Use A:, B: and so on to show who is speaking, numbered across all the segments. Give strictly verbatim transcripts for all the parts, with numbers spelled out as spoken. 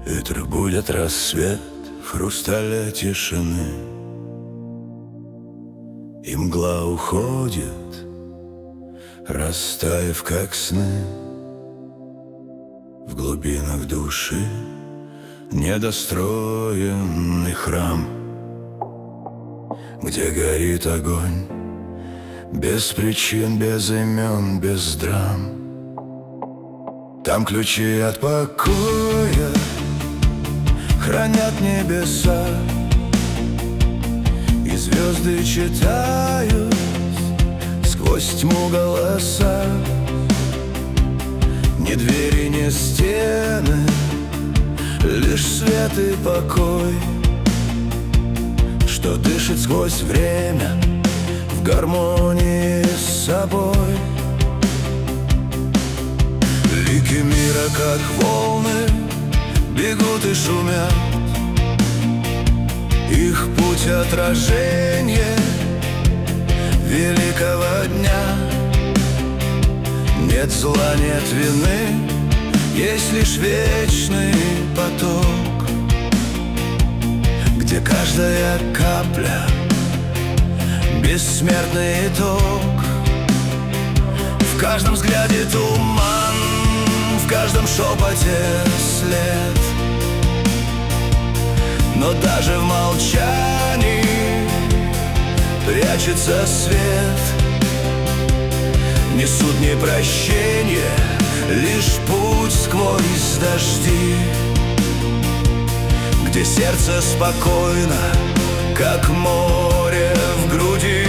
A: Утро будет рассвет в хрустале тишины, и мгла уходит, растаяв, как сны. В глубинах души недостроенный храм, где горит огонь, без причин, без имен, без драм. Там ключи от покоя хранят небеса, и звезды читают сквозь тьму голоса. Ни двери, ни стены, лишь свет и покой, что дышит сквозь время в гармонии с собой. Лики мира, как волны, бегут и шумят, их путь — отражение великого дня. Нет зла, нет вины, есть лишь вечный поток, где каждая капля — бессмертный итог. В каждом взгляде туман, в каждом шепоте след, но даже в молчании прячется свет. Несут не прощение, лишь путь сквозь дожди, где сердце спокойно, как море в груди.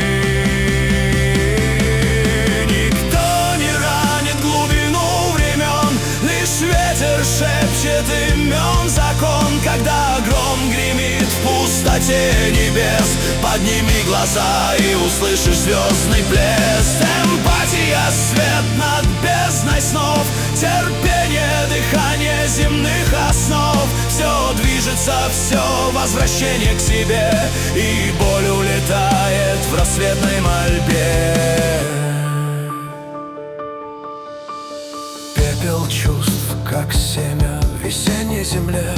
A: Никто не ранит глубину времен, лишь ветер шепчет имен закон. Когда гром гремит в пустоте небес, подними глаза и услышишь звездный блеск. Эмпатия, свет над бездной снов, терпение, дыхание земных основ. Все движется, все возвращение к себе, и боль улетает в рассветной мольбе. Пепел чувств, как семя в весенней земле,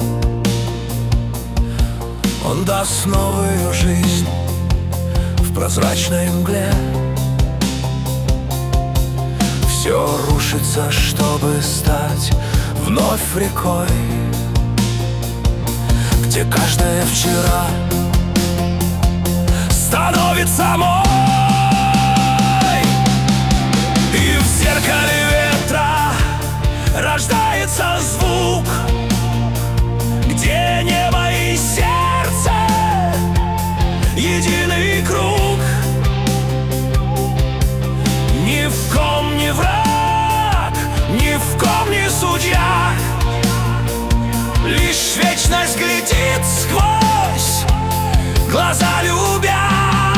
A: он даст новую жизнь в прозрачной мгле. Все рушится, чтобы стать вновь рекой, где каждое вчера становится мой. И в зеркале ветра рождается звук, где небо и сердце единый круг. Ни в ком не враг, ни в ком не судья, лишь вечность глядит сквозь глаза любя.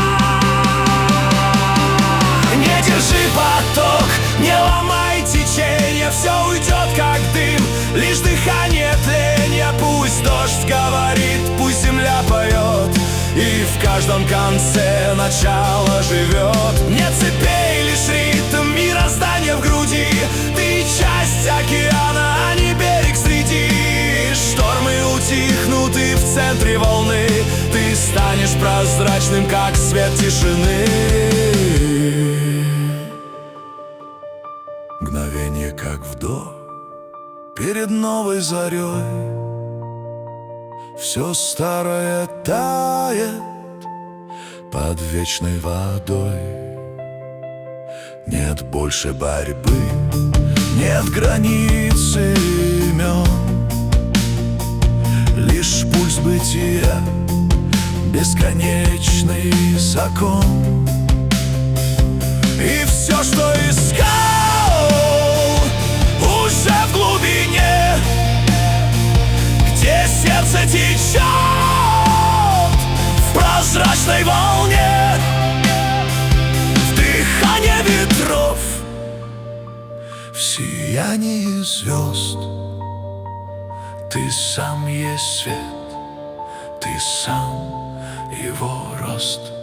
A: Не держи поток, не ломай течение, все уйдет как дым, лишь дыхание тления. Пусть дождь говорит, пусть земля поет, и в каждом конце начало живет. Нет цепей, лишь ритм мироздания в груди. Ты часть океана, а не берег среди. Штормы утихнут, и в центре волны ты станешь прозрачным, как свет тишины. Мгновение, как вдох перед новой зарей. Все старое тает под вечной водой. Нет больше борьбы, нет границ имен, лишь пульс бытия, бесконечный закон. И все, что искал, уже в глубине, где сердце течет в прозрачной волне. В дыхании ветров, в сиянии звезд, ты сам есть свет, ты сам его рост.